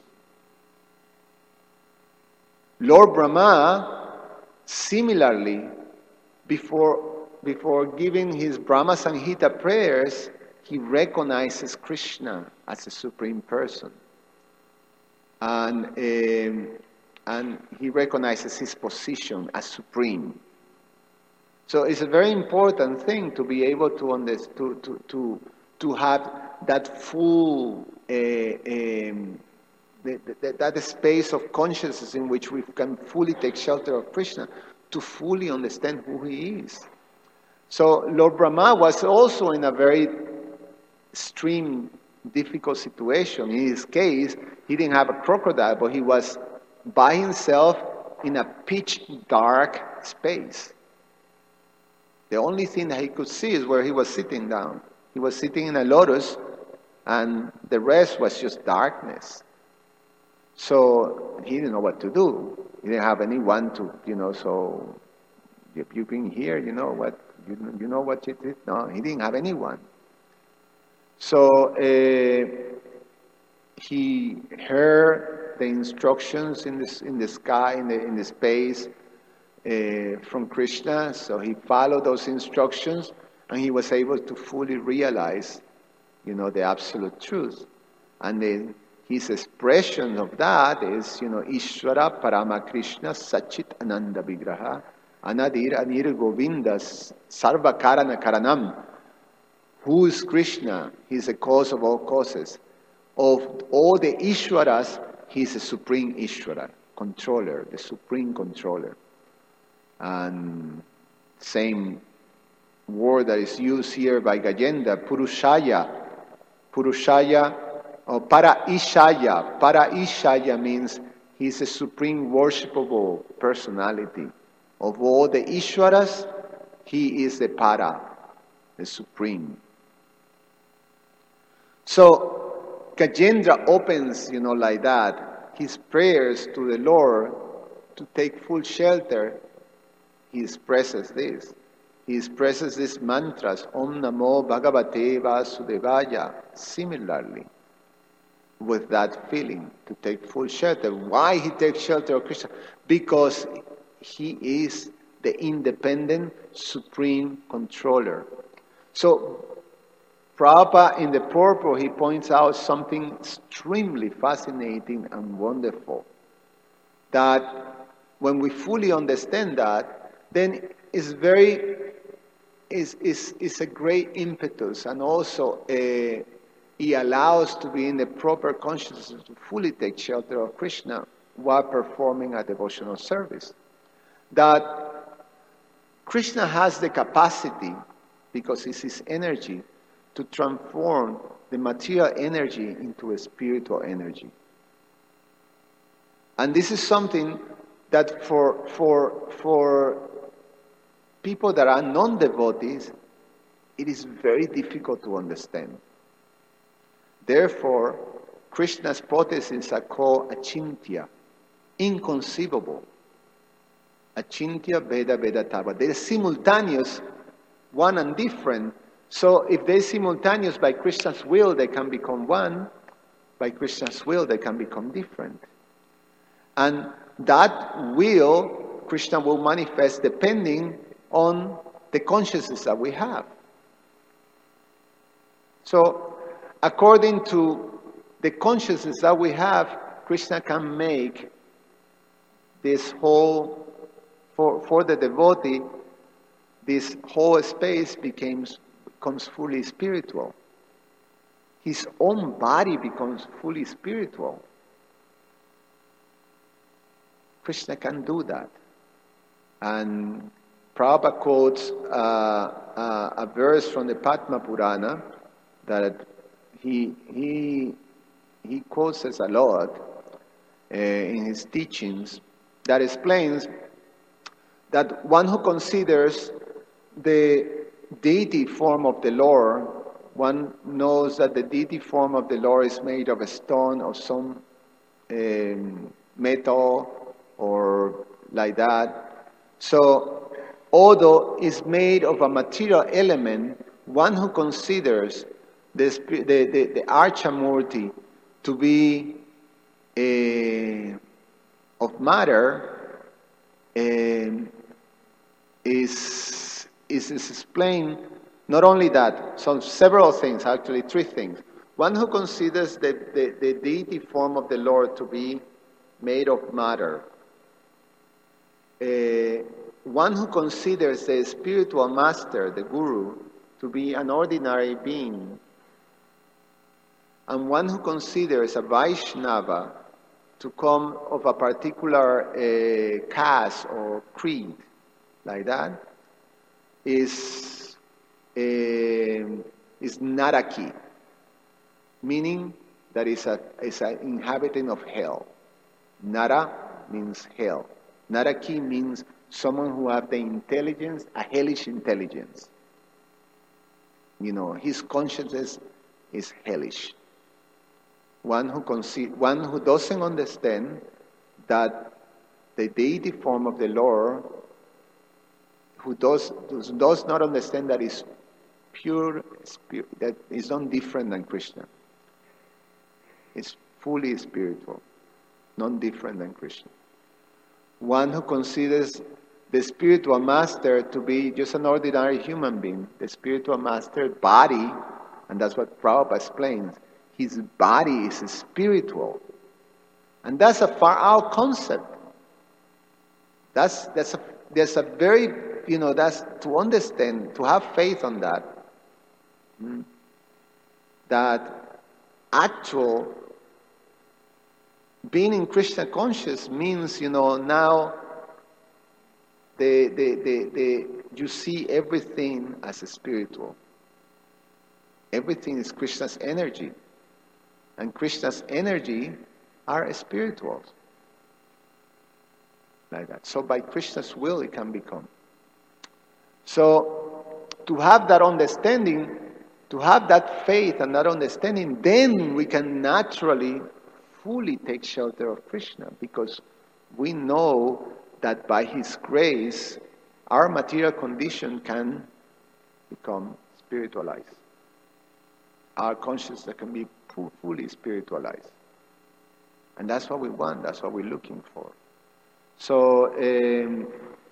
Lord Brahma, similarly, before, before giving his Brahma Samhita prayers, he recognizes Krishna as a supreme person. And um, and he recognizes his position as supreme. So it's a very important thing to be able to understand, to, to, to, to have that full, uh, um, the, the, that space of consciousness in which we can fully take shelter of Krishna, to fully understand who he is. So Lord Brahma was also in a very extreme, difficult situation. In his case, he didn't have a crocodile, but he was by himself in a pitch dark space. The only thing that he could see is where he was sitting down. He was sitting in a lotus, and the rest was just darkness. So he didn't know what to do. He didn't have anyone to, you know, so if you've been here, you know what, you, you know what it is? No, he didn't have anyone. So uh, he heard the instructions in this in the sky, in the in the space uh, from Krishna. So he followed those instructions, and he was able to fully realize, you know, the absolute truth. And then his expression of that is, you know, Ishvara Parama Krishna Sachit Ananda Vigraha Anadir Anir Govindas Sarva Karana Karanam. Who is Krishna? He is the cause of all causes. Of all the Ishwaras, he is a supreme Ishvara, controller, the supreme controller. And same word that is used here by Gajendra, Purushaya. Purushaya, or Para Ishaya. Para Ishaya means he's a supreme worshipable personality. Of all the Ishwaras, he is the Para, the supreme. So Gajendra opens, you know, like that, his prayers to the Lord to take full shelter. He expresses this. He expresses these mantras, Om Namo Bhagavate Vasudevaya, similarly, with that feeling to take full shelter. Why he takes shelter of Krishna? Because he is the independent, supreme controller. So, Prabhupada in the purport, he points out something extremely fascinating and wonderful. That when we fully understand that, then it's very, is is is a great impetus, and also a, he allows to be in the proper consciousness to fully take shelter of Krishna while performing a devotional service. That Krishna has the capacity, because it's his energy, to transform the material energy into a spiritual energy. And this is something that for for for people that are non-devotees, it is very difficult to understand. Therefore, Krishna's potencies are called achintya, inconceivable. Achintya, Veda, Veda, Tava. They're simultaneous, one and different. So if they're simultaneous by Krishna's will, they can become one. By Krishna's will, they can become different. And that will, Krishna will manifest depending on the consciousness that we have. So, according to the consciousness that we have, Krishna can make this whole, for, for the devotee, this whole space becomes, becomes fully spiritual. His own body becomes fully spiritual. Krishna can do that. And Prabhupada quotes uh, uh, a verse from the Padma Purana that he he he quotes us a lot uh, in his teachings, that explains that one who considers the deity form of the Lord, one knows that the deity form of the Lord is made of a stone or some um, metal or like that. So, although it's made of a material element, one who considers the, the, the, the Archamurti to be a, of matter um, is, is, is explained, not only that, so several things, actually three things. One who considers the, the, the deity form of the Lord to be made of matter, uh, one who considers the spiritual master, the guru, to be an ordinary being, and one who considers a Vaishnava to come of a particular uh, caste or creed, like that, is, uh, is Naraki, meaning that is a is an inhabitant of hell. Nara means hell. Naraki means someone who has the intelligence, a hellish intelligence. You know, his consciousness is hellish. One who conce- one who doesn't understand that the deity form of the Lord, who does does, does not understand that is pure, that is not different than Krishna. It's fully spiritual, non different than Krishna. One who considers the spiritual master to be just an ordinary human being, the spiritual master body, and that's what Prabhupada explains, his body is spiritual. And that's a far out concept. That's that's a there's a very, you know, that's to understand, to have faith on that. Mm, that actual being in Krishna conscious means, you know, now the, the, the, the, you see everything as a spiritual. Everything is Krishna's energy. and Krishna's energy are spiritual. Like that. So by Krishna's will it can become. So to have that understanding, to have that faith and that understanding, then we can naturally fully take shelter of Krishna, because we know that by His grace, our material condition can become spiritualized. Our consciousness can be fully spiritualized. And that's what we want, that's what we're looking for. So um,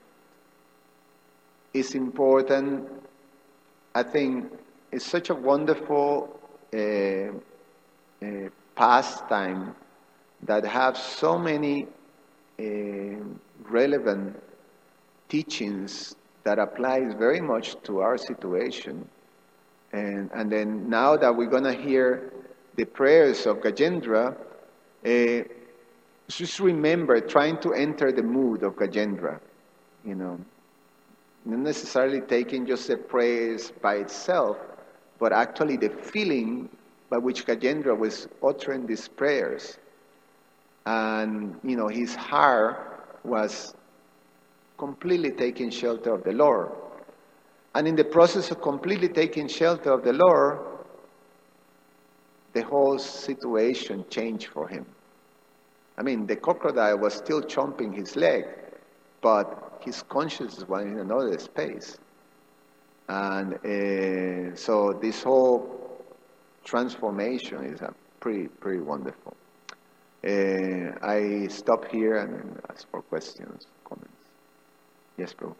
it's important, I think it's such a wonderful uh, uh, pastime that have so many uh, relevant teachings that applies very much to our situation. And, and then now that we're going to hear the prayers of Gajendra, uh, just remember trying to enter the mood of Gajendra, you know. Not necessarily taking just the prayers by itself, but actually the feeling by which Gajendra was uttering these prayers. And, you know, his heart was completely taking shelter of the Lord. And in the process of completely taking shelter of the Lord, the whole situation changed for him. I mean, the crocodile was still chomping his leg, but his consciousness was in another space. And uh, so this whole transformation is uh, pretty, pretty wonderful. Uh, I stop here and ask for questions, comments. Yes, bro.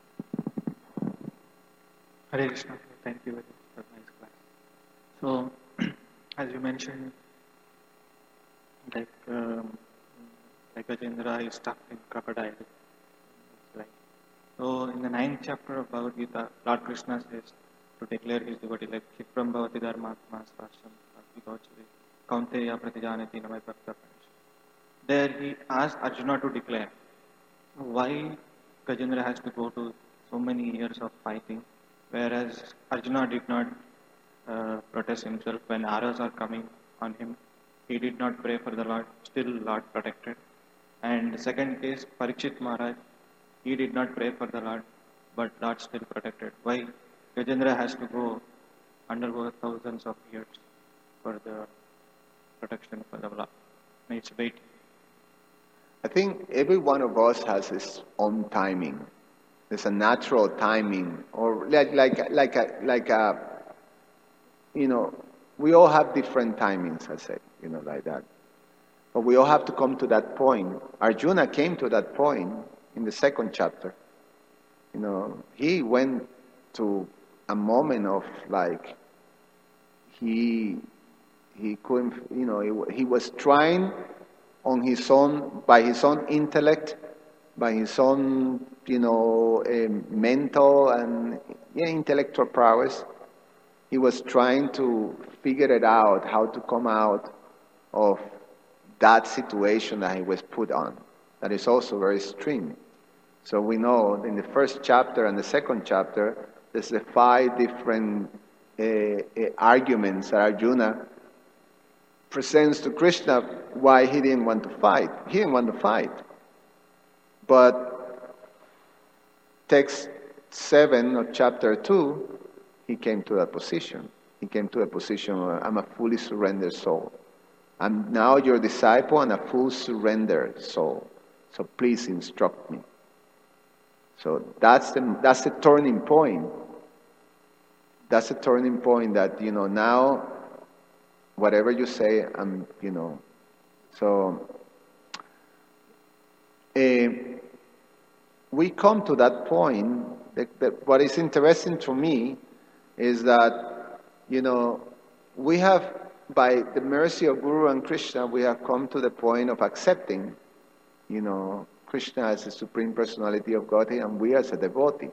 Hare Krishna. Thank you very much for nice class. So, as you mentioned, like um, like Gajendra is stuck in crocodile. Like, so in the ninth chapter of Bhagavad Gita, Lord Krishna says to declare his devotee, like Kshipram bhavati dharmatma svasham bhakti kaunteya pratijanati namai bhakta. There he asked Arjuna to declare why Gajendra has to go to so many years of fighting, whereas Arjuna did not uh, protest himself when arrows are coming on him. He did not pray for the Lord, still Lord protected. And the second case, Parikshit Maharaj, he did not pray for the Lord, but Lord still protected. Why Gajendra has to go undergo thousands of years for the protection for the Lord? It's waiting. I think every one of us has his own timing. There's a natural timing, or like like like a like a you know, we all have different timings. I say, you know, like that. But we all have to come to that point. Arjuna came to that point in the second chapter. You know, he went to a moment of like he he couldn't, you know, he, he was trying on his own, by his own intellect, by his own, you know, um, mental and yeah, intellectual prowess. He was trying to figure it out, how to come out of that situation that he was put on. That is also very extreme. So we know in the first chapter and the second chapter, there's the five different uh, uh, arguments that Arjuna presents to Krishna why he didn't want to fight. He didn't want to fight. But text seven of chapter two, he came to that position. He came to a position where I'm a fully surrendered soul. I'm now your disciple and a full surrendered soul. So please instruct me. So that's the that's the turning point. That's the turning point that, you know, now whatever you say, I'm, you know. So uh, we come to that point. That, that what is interesting to me is that, you know, we have, by the mercy of Guru and Krishna, we have come to the point of accepting, you know, Krishna as the Supreme Personality of Godhead and we as a devotee.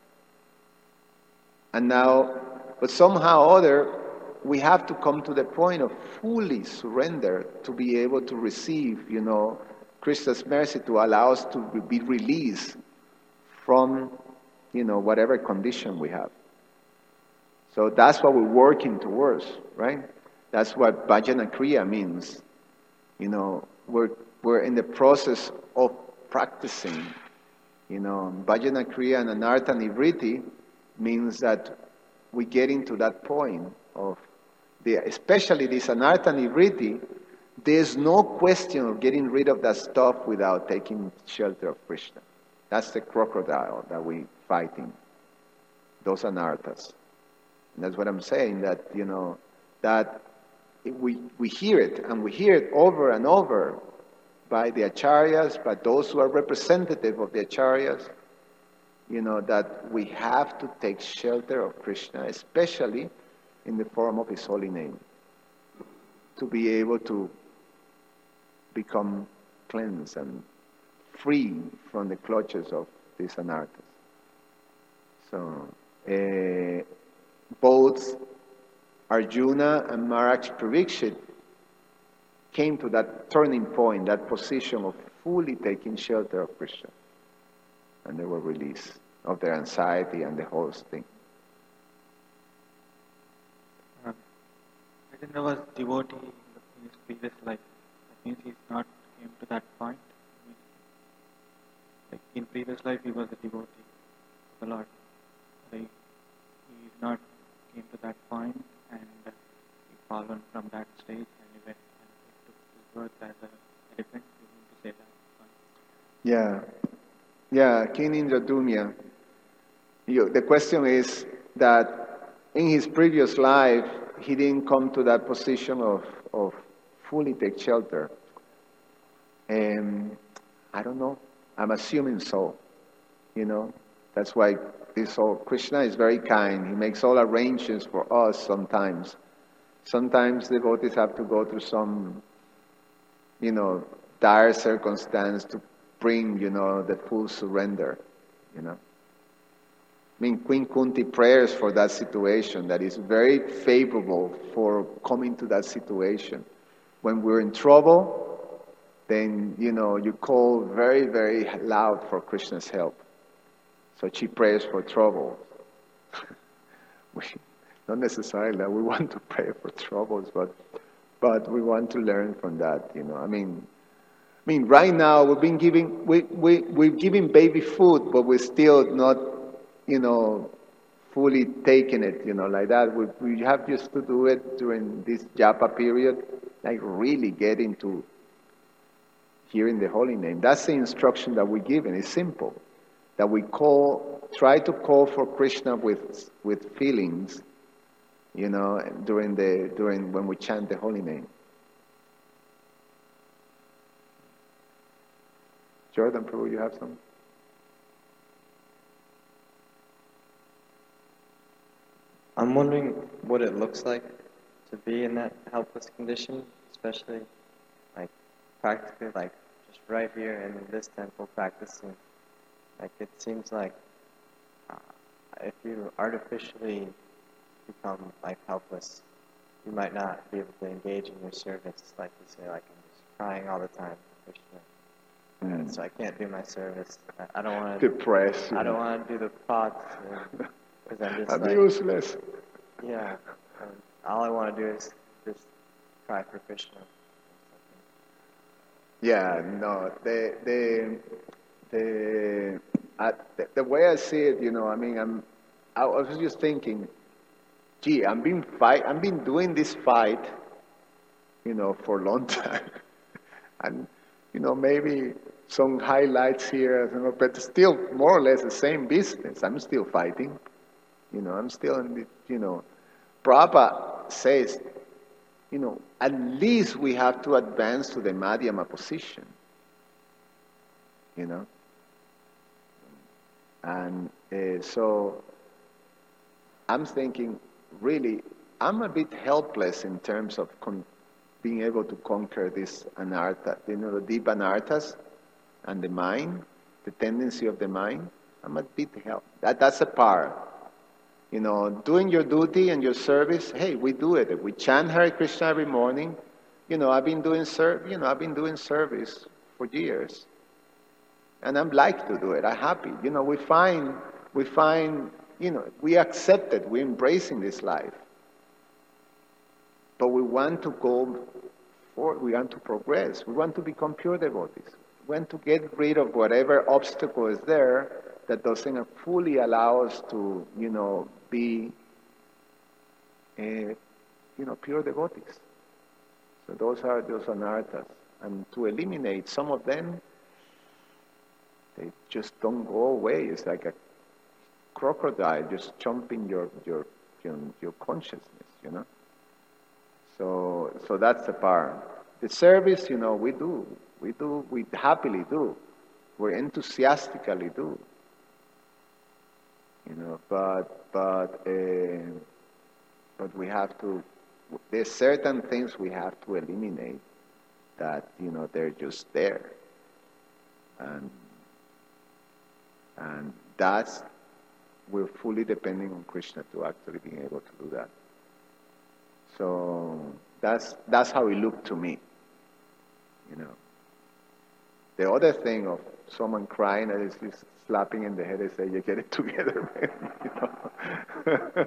And now, but somehow or other, we have to come to the point of fully surrender to be able to receive, you know, Krishna's mercy to allow us to be released from, you know, whatever condition we have. So that's what we're working towards, right? That's what bhajana kriya means. You know, we're, we're in the process of practicing. You know, bhajana kriya and anartha nivritti means that we get into that point of, the, especially this anartha nivritti, there's no question of getting rid of that stuff without taking shelter of Krishna. That's the crocodile that we're fighting, those anarthas. And that's what I'm saying, that, you know, that we, we hear it, and we hear it over and over by the acharyas, by those who are representative of the acharyas, you know, that we have to take shelter of Krishna, especially in the form of His holy name, to be able to become cleansed and free from the clutches of these anarthas. So, uh, both Arjuna and Maharaj Parikshit came to that turning point, that position of fully taking shelter of Krishna. And they were released of their anxiety and the whole thing. Uh, Rajendra was devotee in, the, in his previous life. That means he's not came to that point. Like in previous life, he was a devotee of the Lord. Like he's not came to that point, and he fallen from that stage, and he went and he took his birth as a elephant. You mean to say that? Yeah, yeah, King Indradumya. You, the question is that in his previous life, he didn't come to that position of, of fully take shelter. And I don't know. I'm assuming so. You know, that's why this whole Krishna is very kind. He makes all arrangements for us sometimes. Sometimes devotees have to go through some, you know, dire circumstance to bring, you know, the full surrender, you know. I mean, Queen Kunti prayers for that situation, that is very favorable for coming to that situation. When we're in trouble, then, you know, you call very, very loud for Krishna's help. So she prays for trouble. we, not necessarily that we want to pray for troubles, but but we want to learn from that, you know. I mean, I mean, right now we've been giving we we we're giving baby food, but we're still not, you know, fully taking it, you know, like that. We we have just to do it during this japa period, like really get into hearing the holy name. That's the instruction that we're given. It's simple. That we call, try to call for Krishna with with feelings, you know, during the during when we chant the holy name. Jordan, Prabhu, you have some? I'm wondering what it looks like to be in that helpless condition, especially like practically, like just right here in this temple practicing. Like it seems like uh, if you artificially become like helpless, you might not be able to engage in your service. Like you say, like I'm just crying all the time for Krishna. Mm. So I can't do my service. I, I don't want to. Depressed. I don't want to do the pots because I'm just I'm like, useless. Yeah. And all I want to do is just cry for Krishna. Yeah. No. The the the, uh, the the way I see it, you know, I mean, I'm. I was just thinking, gee, I've been fight. I've been doing this fight, you know, for a long time, and you know, maybe some highlights here, you know, but still more or less the same business. I'm still fighting, you know. I'm still in the, you know. Prabhupada says, you know, at least we have to advance to the Madhyama position, you know. And uh, so I'm thinking, really, I'm a bit helpless in terms of con- being able to conquer this anartha, you know, the deep anarthas and the mind, the tendency of the mind. I'm a bit help. That that's a part. You know, doing your duty and your service. Hey, we do it. We chant Hare Krishna every morning. You know, I've been doing ser- You know, I've been doing service for years, and I'm like to do it. I'm happy. You know, we find we find. You know, we accept it. We're embracing this life. but we want to go forward, we want to progress, we want to become pure devotees. We want to get rid of whatever obstacle is there that doesn't fully allow us to, you know, be, uh, you know, pure devotees. So those are those anarthas. And to eliminate some of them, they just don't go away. It's like a crocodile just chomping your your your, your consciousness, you know. So so that's the part. The service, you know, we do, we do, we happily do, we enthusiastically do, you know. But but uh, but we have to. There's certain things we have to eliminate that, you know, they're just there, and and that's, we're fully depending on Krishna to actually being able to do that. So that's that's how it looked to me, you know. The other thing of someone crying and is just slapping in the head and say, "You get it together, man," you know.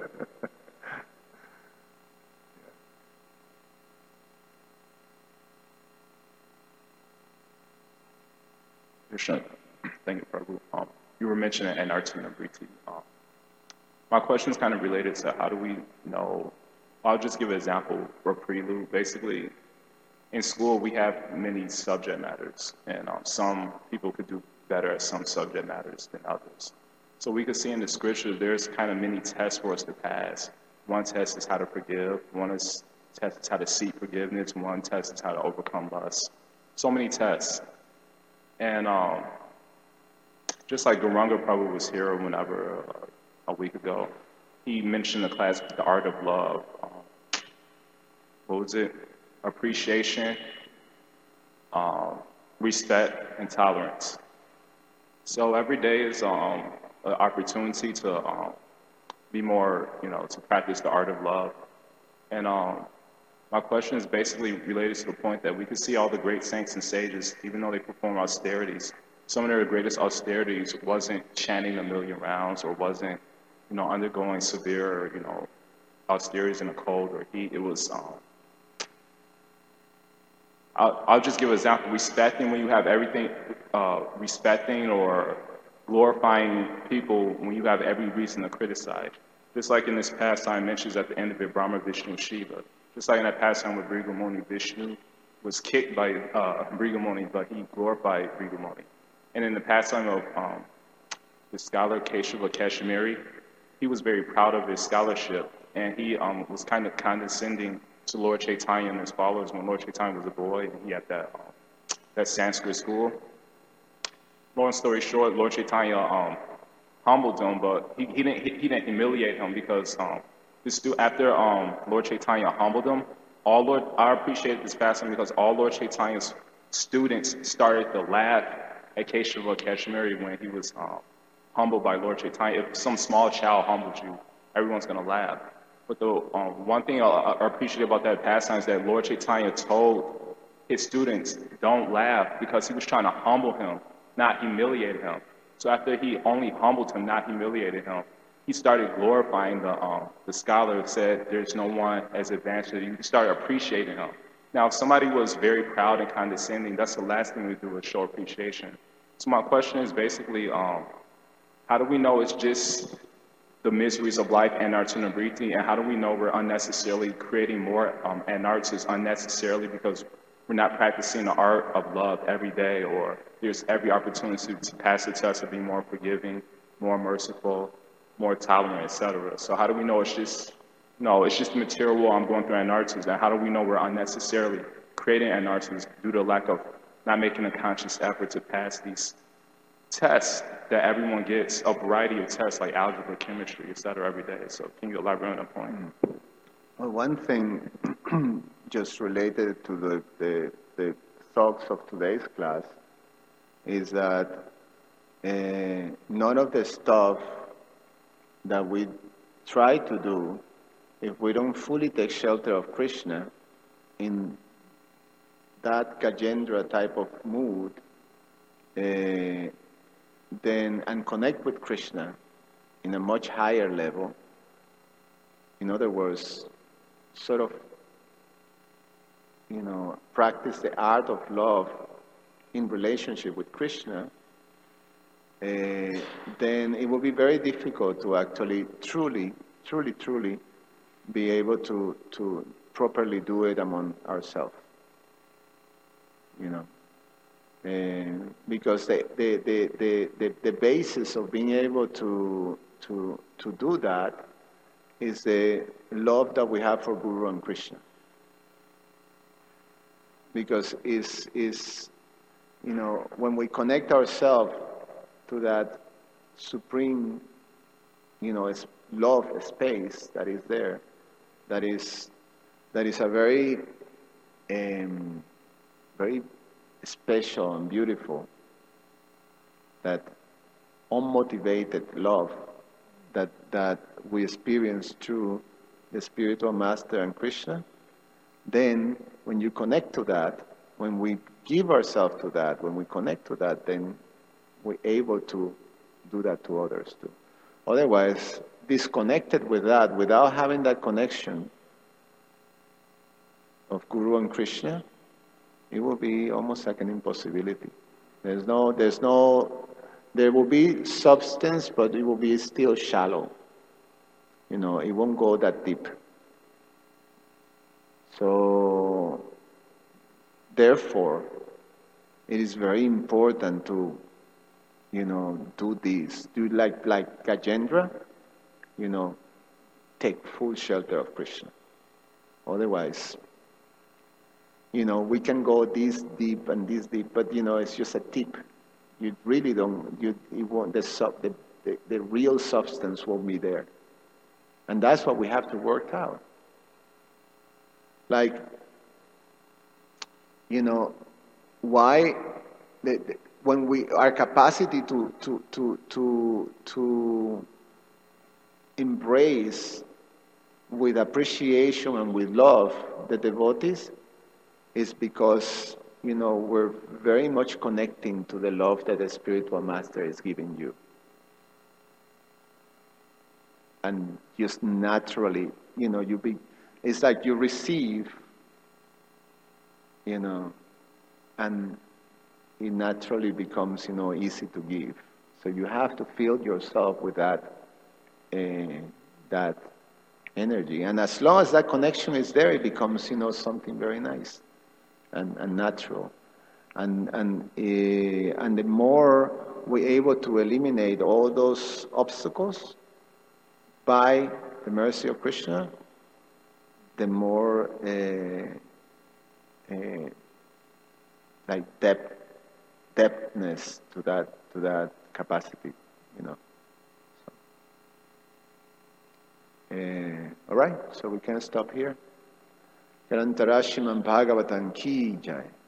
Krishna, thank you, Prabhu. Um, you were mentioning Anarti and Abriti. Um, my question is kind of related to how do we know? I'll just give an example or prelude. Basically, in school we have many subject matters, and um, some people could do better at some subject matters than others. So we could see in the scripture there's kind of many tests for us to pass. One test is how to forgive. One is test is how to seek forgiveness. One test is how to overcome lust. So many tests. And um, just like Garanga probably was here whenever, uh, a week ago, he mentioned the class, The Art of Love. Um, what was it? Appreciation, um, respect, and tolerance. So every day is um, an opportunity to um, be more, you know, to practice the art of love. And um, my question is basically related to the point that we could see all the great saints and sages, even though they perform austerities, some of their greatest austerities wasn't chanting a million rounds or wasn't, you know, undergoing severe, you know, austerities in the cold or heat. It was, um, I'll, I'll just give an example. Respecting when you have everything, uh, respecting or glorifying people when you have every reason to criticize. Just like in this pastime mentions at the end of it, Brahma, Vishnu, Shiva. Just like in that pastime with Brigamoni, Vishnu was kicked by uh, Brigamoni, but he glorified Brigamoni. And in the pastime of um, the scholar Keshava Kashmiri, he was very proud of his scholarship, and he um, was kind of condescending to Lord Chaitanya and his followers when Lord Chaitanya was a boy and he had that um, that Sanskrit school. Long story short, Lord Chaitanya um, humbled him, but he, he didn't he, he didn't humiliate him because um, this after um, Lord Chaitanya humbled him, all Lord I appreciated this passage because all Lord Chaitanya's students started to laugh at Keshava Kashmiri when he was um, humbled by Lord Chaitanya. If some small child humbled you, everyone's gonna laugh. But the um, one thing I, I appreciate about that pastime is that Lord Chaitanya told his students, don't laugh, because he was trying to humble him, not humiliate him. So after he only humbled him, not humiliated him, he started glorifying the um, the scholar, said there's no one as advanced as you. He started appreciating him. Now, if somebody was very proud and condescending, that's the last thing we do is show appreciation. So my question is basically, um, how do we know it's just the miseries of life, anartha and vritti, and how do we know we're unnecessarily creating more um, anarthas unnecessarily because we're not practicing the art of love every day, or there's every opportunity to pass the test of being more forgiving, more merciful, more tolerant, et cetera. So how do we know it's just, no, it's just the material I'm going through anarthas, and how do we know we're unnecessarily creating anarthas due to lack of not making a conscious effort to pass these tests that everyone gets, a variety of tests like algebra, chemistry, et cetera, every day. So can you elaborate on that point? Well, one thing just related to the, the, the thoughts of today's class is that uh, none of the stuff that we try to do, if we don't fully take shelter of Krishna in that Gajendra type of mood, uh, then and connect with Krishna in a much higher level. In other words, sort of you know, practice the art of love in relationship with Krishna, uh, then it will be very difficult to actually truly, truly, truly be able to, to properly do it among ourselves. You know, and because the, the, the, the, the, the basis of being able to, to, to do that is the love that we have for Guru and Krishna. Because is is you know, when we connect ourselves to that supreme, you know, love space that is there, that is that is a very um, very special and beautiful, that unmotivated love that that we experience through the spiritual master and Krishna, then when you connect to that, when we give ourselves to that, when we connect to that, then we're able to do that to others too. Otherwise, disconnected with that, without having that connection of Guru and Krishna, it will be almost like an impossibility. There's no, there's no, there will be substance, but it will be still shallow. You know, it won't go that deep. So, therefore, it is very important to, you know, do this. Do like like Gajendra, you know, take full shelter of Krishna. Otherwise, you know, we can go this deep and this deep, but you know, it's just a tip. You really don't. You, you won't. The, sub, the, the the real substance won't be there, and that's what we have to work out. Like, you know, why the, the, when we our capacity to to to to to embrace with appreciation and with love the devotees is because, you know, we're very much connecting to the love that the spiritual master is giving you, and just naturally, you know, you be. It's like you receive, you know, and it naturally becomes, you know, easy to give. So you have to fill yourself with that, uh, that energy. And as long as that connection is there, it becomes, you know, something very nice and, and natural. And and uh, and the more we're able to eliminate all those obstacles by the mercy of Krishna, the more uh, uh, like depth, depthness to that to that capacity, you know. So, uh, all right, so we can stop here. Karantarashiman Bhagavatam ki jai.